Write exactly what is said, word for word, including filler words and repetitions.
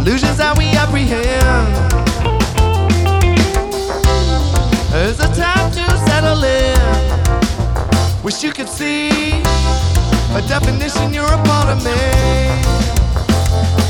illusions that we apprehend. There's a time to settle in. Wish you could see, by definition you're a part of me.